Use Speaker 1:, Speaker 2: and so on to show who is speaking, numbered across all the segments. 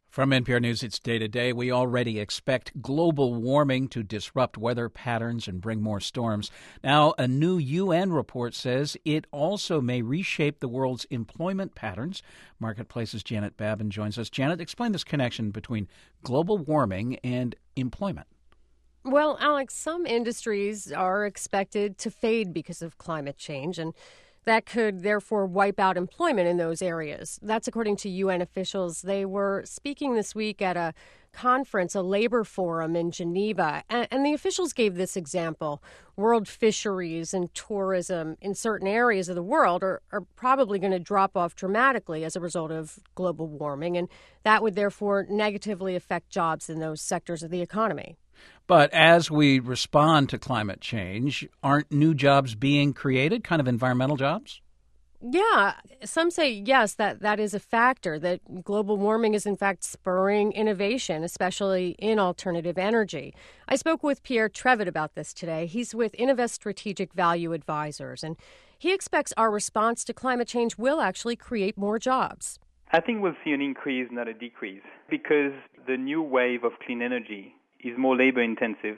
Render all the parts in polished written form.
Speaker 1: From NPR News, it's Day to Day. We already expect global warming to disrupt weather patterns and bring more storms. Now, a new UN report says it also may reshape the world's employment patterns. Marketplace's Janet Babin joins us. Janet, explain this connection between global warming and employment.
Speaker 2: Well, Alex, some industries are expected to fade because of climate change, and that could therefore wipe out employment in those areas. That's according to UN officials. They were speaking this week at a conference, a labor forum in Geneva, and the officials gave this example. World fisheries and tourism in certain areas of the world are probably going to drop off dramatically as a result of global warming, and that would therefore negatively affect jobs in those sectors of the economy.
Speaker 1: But as we respond to climate change, aren't new jobs being created, kind of environmental jobs?
Speaker 2: Yeah, some say yes, that is a factor, that global warming is in fact spurring innovation, especially in alternative energy. I spoke with Pierre Trevitt about this today. He's with Innovest Strategic Value Advisors, and he expects our response to climate change will actually create more jobs.
Speaker 3: I think we'll see an increase, not a decrease, because the new wave of clean energy is more labor-intensive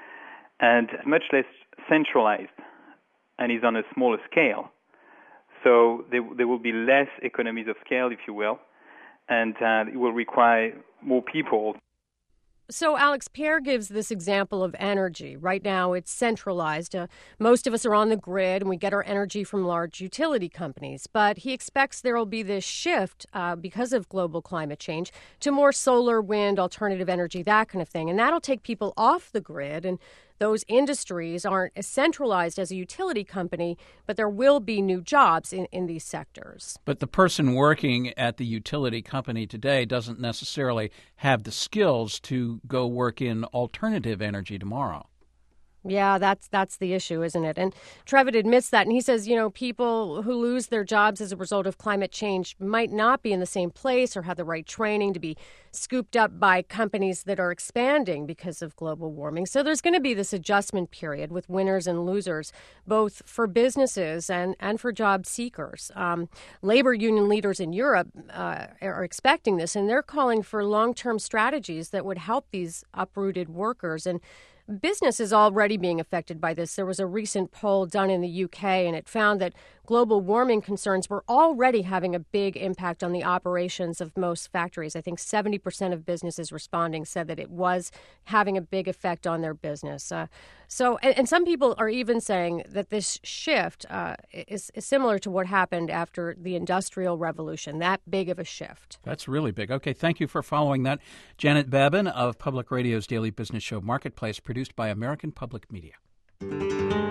Speaker 3: and much less centralized and is on a smaller scale. So there will be less economies of scale, if you will, and it will require more people.
Speaker 2: So, Alex, Pierre gives this example of energy. Right now, it's centralized. Most of us are on the grid, and we get our energy from large utility companies. But he expects there will be this shift because of global climate change to more solar, wind, alternative energy, that kind of thing. And that'll take people off the grid, and those industries aren't as centralized as a utility company, but there will be new jobs in these sectors.
Speaker 1: But the person working at the utility company today doesn't necessarily have the skills to go work in alternative energy tomorrow.
Speaker 2: Yeah, that's the issue, isn't it? And Trevitt admits that, and he says, people who lose their jobs as a result of climate change might not be in the same place or have the right training to be scooped up by companies that are expanding because of global warming. So there's going to be this adjustment period with winners and losers, both for businesses and for job seekers. Labor union leaders in Europe are expecting this, and they're calling for long-term strategies that would help these uprooted workers. And business is already being affected by this. There was a recent poll done in the UK, and it found that global warming concerns were already having a big impact on the operations of most factories. I think 70% of businesses responding said that it was having a big effect on their business. And some people are even saying that this shift is similar to what happened after the Industrial Revolution, that big of a shift.
Speaker 1: That's really big. Okay, thank you for following that. Janet Babin of Public Radio's daily business show Marketplace, produced by American Public Media.